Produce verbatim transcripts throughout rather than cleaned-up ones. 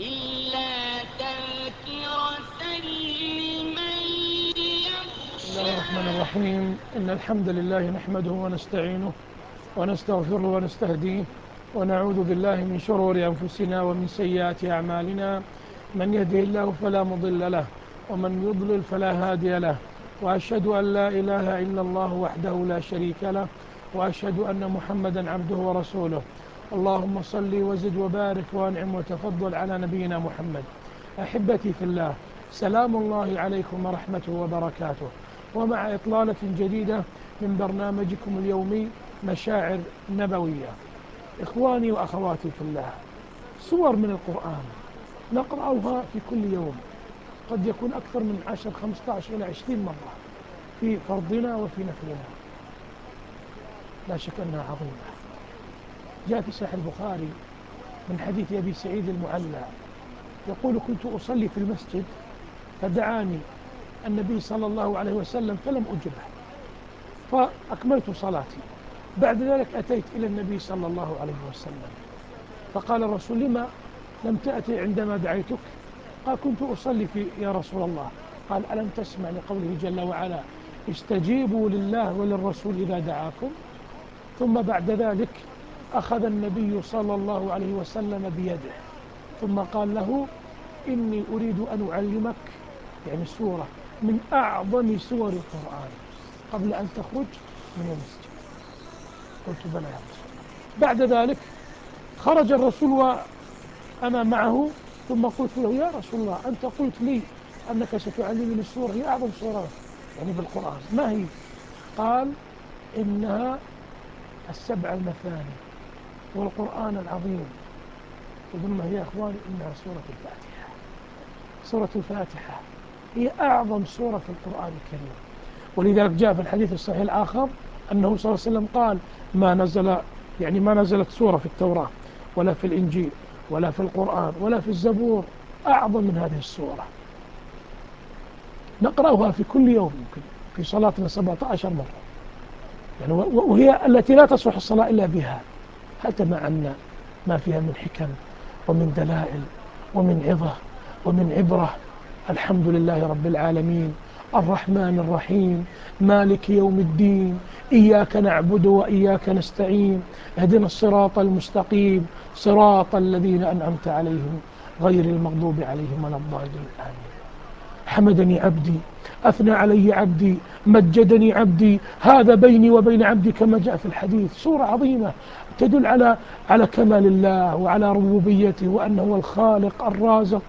إلا تذكرة لمن بسم الله يخشى. الرحمن الرحيم. إن الحمد لله نحمده ونستعينه ونستغفره ونستهديه ونعوذ بالله من شرور أنفسنا ومن سيئات أعمالنا. من يهده الله فلا مضل له ومن يضلل فلا هادي له، وأشهد أن لا إله إلا الله وحده لا شريك له، وأشهد أن محمدا عبده ورسوله. اللهم صل وزد وبارك وأنعم وتفضل على نبينا محمد. أحبتي في الله، سلام الله عليكم ورحمته وبركاته، ومع إطلالة جديدة من برنامجكم اليومي مشاعر نبوية. إخواني وأخواتي في الله، صور من القرآن نقرأها في كل يوم، قد يكون أكثر من عشر خمسة عشر إلى عشرين مرة في فرضنا وفي نفلنا، لا شك أنها عظيمة. جاء في صحيح البخاري من حديث أبي سعيد المعلى يقول: كنت أصلي في المسجد فدعاني النبي صلى الله عليه وسلم فلم أجبه، فأكملت صلاتي. بعد ذلك أتيت إلى النبي صلى الله عليه وسلم فقال الرسول: لما لم تأتي عندما دعيتك؟ قال: كنت أصلي في يا رسول الله. قال: ألم تسمع لقوله جل وعلا: استجيبوا لله وللرسول إذا دعاكم؟ ثم بعد ذلك أخذ النبي صلى الله عليه وسلم بيده ثم قال له: إني أريد أن أعلمك يعني سورة من أعظم سور القرآن قبل أن تخرج من المسجد. قلت: بلى يا رسول. بعد ذلك خرج الرسول وأنا معه، ثم قلت له: يا رسول الله، أنت قلت لي أنك ستعلمني سورة هي أعظم سورة يعني بالقرآن، ما هي؟ قال: إنها السبع المثاني والقرآن العظيم. تظن ما هي يا أخواني؟ إنها سورة الفاتحة. سورة الفاتحة هي أعظم سورة في القرآن الكريم، ولذلك جاء في الحديث الصحيح الآخر أنه صلى الله عليه وسلم قال: ما نزل يعني ما نزلت سورة في التوراة ولا في الإنجيل ولا في القرآن ولا في الزبور أعظم من هذه السورة. نقرأها في كل يوم، يمكن في صلاتنا سبعة عشر مرة يعني، وهي التي لا تصلح الصلاة إلا بها. حتى مع أن ما فيها من حكم ومن دلائل ومن عظة ومن عبرة. الحمد لله رب العالمين الرحمن الرحيم مالك يوم الدين إياك نعبد وإياك نستعين اهدنا الصراط المستقيم صراط الذين أنعمت عليهم غير المغضوب عليهم ولا الضالين آمين. حمدني عبدي، أثنى علي عبدي، مجدني عبدي، هذا بيني وبين عبدي، كما جاء في الحديث. سورة عظيمة تدل على على كمال الله وعلى ربوبيته وأنه هو الخالق الرازق.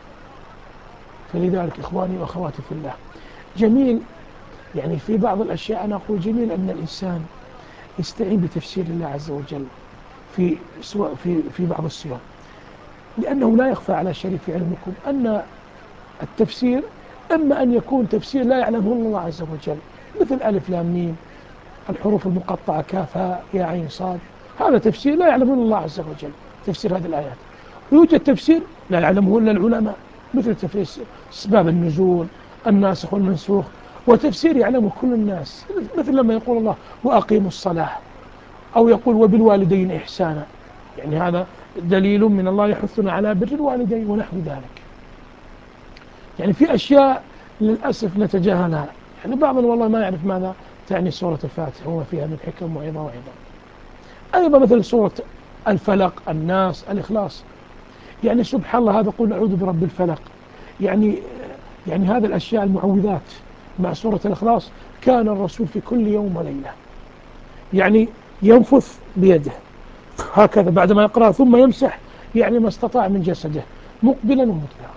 فلذلك إخواني وأخواتي في الله، جميل يعني في بعض الأشياء أنا أقول جميل أن الإنسان يستعين بتفسير الله عز وجل في في في بعض السور، لأنه لا يخفى على شريف علمكم أن التفسير إما أن يكون تفسير لا يعلمه الله عز وجل، مثل ألف لام ميم، الحروف المقطعة كاف هاء يا عين صاد، هذا تفسير لا يعلمه الله عز وجل، تفسير هذه الآيات. ويوجد تفسير لا يعلمه إلا العلماء، مثل تفسير أسباب النزول، الناسخ والمنسوخ، وتفسير يعلمه كل الناس، مثل لما يقول الله: وأقيموا الصلاة، أو يقول: وبالوالدين إحسانا، يعني هذا دليل من الله يحثنا على بر الوالدين ونحو ذلك. يعني في أشياء للأسف نتجاهلها، يعني بعضنا والله ما يعرف ماذا تعني سورة الفاتحة وما فيها من حكم وعظة وعظة. أيضا مثل سورة الفلق، الناس، الإخلاص، يعني سبحان الله، هذا قل أعوذ برب الفلق، يعني يعني هذه الأشياء المعوذات مع سورة الإخلاص. كان الرسول في كل يوم وليلة يعني ينفث بيده هكذا بعدما يقرأ، ثم يمسح يعني ما استطاع من جسده مقبلا ومدبرا.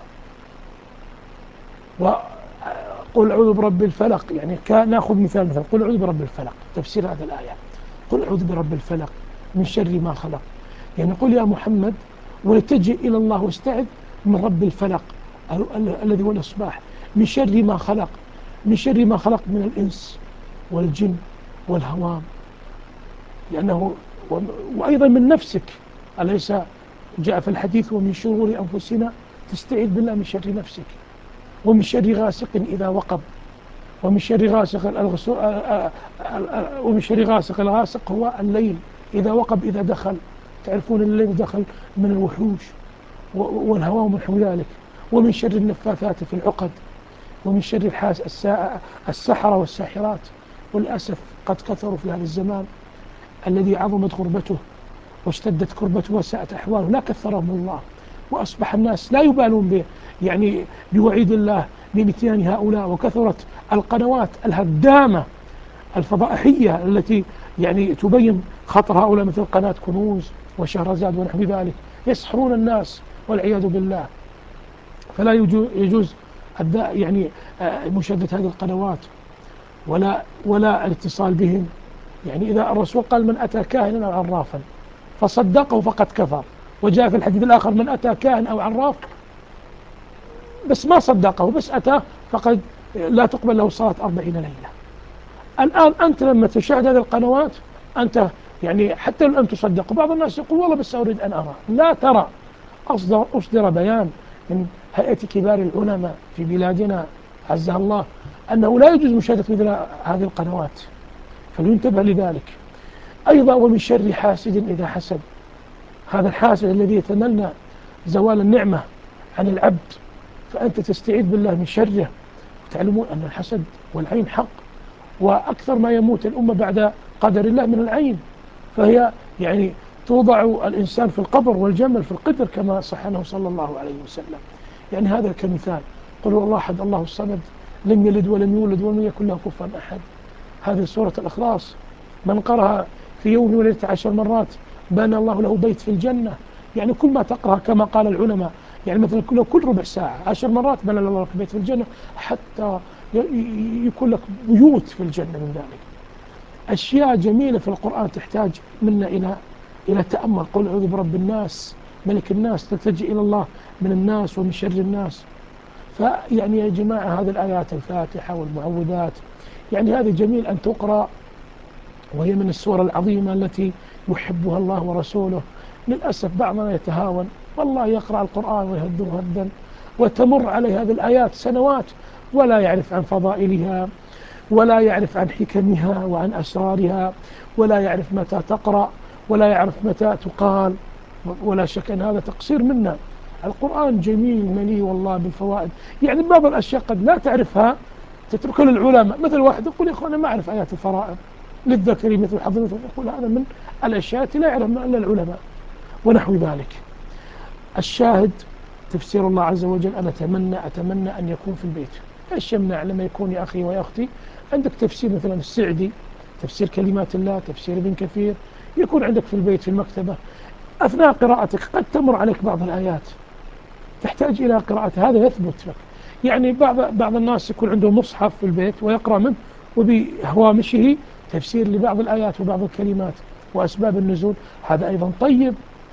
وقل أعوذ برب الفلق، يعني نأخذ مثال مثلا قل أعوذ برب الفلق، تفسير هذا الآية: قل أعوذ برب الفلق من شر ما خلق، يعني قل يا محمد ولتجئ إلى الله واستعذ من رب الفلق الذي هو الإصباح، من شر ما خلق، من شر ما خلق من الإنس والجن والهوام، لأنه وأيضا من نفسك، أليس جاء في الحديث: ومن شرور أنفسنا، تستعيذ بالله من شر نفسك، ومن شر غاسق إذا وقب، ومن شر غاسق ومن شر غاسق الغاسق هو الليل إذا وقب إذا دخل، تعرفون الليل دخل من الوحوش والهوى ونحو ذلك، ومن شر النفاثات في العقد، ومن شر الحاس السحرة والساحرات. وللأسف قد كثروا في هذا الزمان الذي عظمت غربته واشتدت كربته وساءت أحواله، لا كثرهم الله، وأصبح الناس لا يبالون به يعني بوعيد الله بنتيان هؤلاء. وكثرت القنوات الهدامة الفضائحية التي يعني تبين خطر هؤلاء، مثل قناة كنوز وشهرزاد ونحو ذلك، يسحرون الناس والعياذ بالله. فلا يجوز يعني مشاهدة هذه القنوات ولا ولا الاتصال بهم. يعني إذا الرسول قال: من أتى كاهنا أو عرافا فصدقه فقد كفر. وجاء في الحديث الآخر: من أتى كاهن أو عراف بس ما صدقه، بس أتى، فقد لا تقبل له صلاة أربعين ليلة. الآن أنت لما تشاهد هذه القنوات أنت يعني حتى لو لم تصدق، بعض الناس يقول: والله بس أريد أن أرى. لا ترى. أصدر, أصدر بيان من هيئة كبار العلماء في بلادنا عزها الله أنه لا يجوز مشاهدة مثل هذه القنوات، فلينتبه لذلك. أيضا ومن شر حاسد إذا حسد، هذا الحاسد الذي يتمنى زوال النعمة عن العبد، فأنت تستعيذ بالله من شره. وتعلمون أن الحسد والعين حق، وأكثر ما يموت الأمة بعد قدر الله من العين، فهي يعني توضع الإنسان في القبر والجمل في القدر كما صح عنه صلى الله عليه وسلم. يعني هذا كمثال: قل هو الله أحد الله الصمد لم يلد ولم يولد ولم يكن له كفوا أحد. هذه سورة الإخلاص من قرأها في يوم وليلة عشر مرات بنى الله له بيت في الجنة. يعني كل ما تقرأ كما قال العلماء، يعني مثلا كل كل ربع ساعة عشر مرات بنى الله لك بيت في الجنة، حتى يكون لك بيوت في الجنة من ذلك. أشياء جميلة في القرآن تحتاج منا إلى إلى تأمل. قل أعوذ برب الناس ملك الناس، تلتجئ إلى الله من الناس ومن شر الناس. فيعني يا جماعة هذه الآيات الفاتحة والمعوذات يعني هذه جميل أن تقرأ، وهي من السور العظيمة التي يحبها الله ورسوله. للأسف بعضنا يتهاون، والله يقرأ القرآن ويهده هدا، وتمر عليه هذه الآيات سنوات ولا يعرف عن فضائلها، ولا يعرف عن حكمها وعن أسرارها، ولا يعرف متى تقرأ، ولا يعرف متى تقال. ولا شك أن هذا تقصير منا. القرآن جميل مليء والله بالفوائد. يعني بعض الأشياء قد لا تعرفها تتركها للعلماء. مثل واحد يقول: يا أخوان أنا ما أعرف آيات الفرائض للذكر مثل حظ الأنثيين، يقول هذا من الأشياء التي لا يعلمها إلا العلماء ونحو ذلك. الشاهد تفسير الله عز وجل. أنا أتمنى أتمنى أن يكون في البيت. إيش يمنع لما يكون يا أخي ويا أختي عندك تفسير مثلا السعدي، تفسير كلمات الله، تفسير ابن كثير، يكون عندك في البيت في المكتبة. أثناء قراءتك قد تمر عليك بعض الآيات تحتاج إلى قراءة، هذا يثبت لك. يعني بعض بعض الناس يكون عنده مصحف في البيت ويقرأ منه، وبهوامشه تفسير لبعض الآيات وبعض الكلمات وأسباب النزول، هذا أيضا طيب.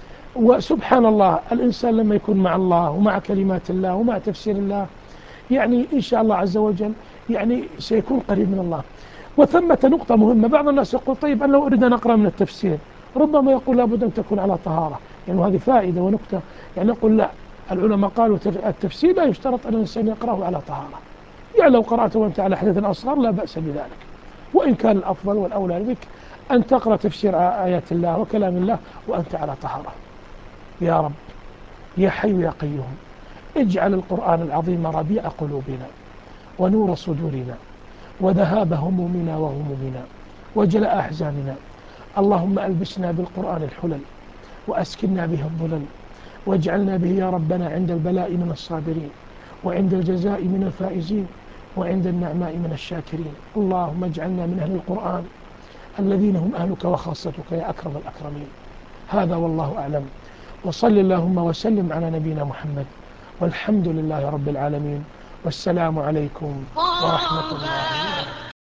وسبحان الله الإنسان لما يكون مع الله ومع كلمات الله ومع تفسير الله يعني إن شاء الله عز وجل يعني سيكون قريب من الله. وثمة نقطة مهمة، بعض الناس يقول: طيب أنا لو أريد أن أقرأ من التفسير، ربما يقول لابد أن تكون على طهارة. يعني هذه فائدة ونقطة. يعني نقول لا، العلماء قالوا التفسير لا يشترط أن الإنسان يقرأه على طهارة. يعني لو قرأته وأنت على حدث أصغر لا بأس بذلك، وإن كان الأفضل والأولى بك أن تقرأ تفسير آيات الله وكلام الله وأنت على طهارة. يا رب يا حي يا قيوم، اجعل القرآن العظيم ربيع قلوبنا ونور صدورنا وذهاب همومنا وغمومنا وجلاء أحزاننا. اللهم ألبسنا بالقرآن الحلل وأسكننا به الظلل، واجعلنا به يا ربنا عند البلاء من الصابرين، وعند الجزاء من الفائزين، وعند النعماء من الشاكرين. اللهم اجعلنا من أهل القرآن الذين هم أهلك وخاصتك يا أكرم الأكرمين. هذا والله أعلم، وصل اللهم وسلم على نبينا محمد، والحمد لله رب العالمين، والسلام عليكم ورحمة الله.